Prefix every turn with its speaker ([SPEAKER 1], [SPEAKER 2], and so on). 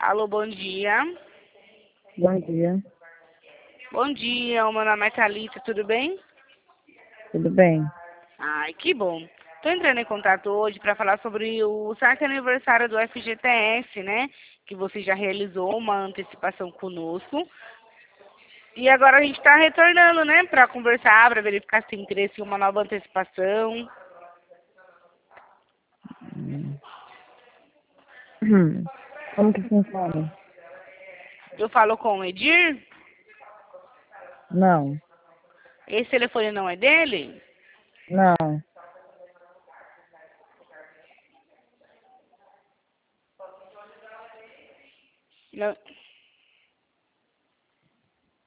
[SPEAKER 1] Alô, bom dia.
[SPEAKER 2] Bom dia,
[SPEAKER 1] Bom dia, o meu nome é Thalita, tudo bem?
[SPEAKER 2] tudo bem?
[SPEAKER 1] Ai, que bom. Estou entrando em contato hoje para falar sobre o saque aniversário do FGTS, né? Que você já realizou uma antecipação conosco. E agora a gente está retornando, né? Para conversar, para verificar se tem interesse em uma nova antecipação.
[SPEAKER 2] Hum. Como que funciona?
[SPEAKER 1] Eu falo com o Edir.
[SPEAKER 2] Não,
[SPEAKER 1] Esse telefone não é dele?
[SPEAKER 2] não,
[SPEAKER 1] Não.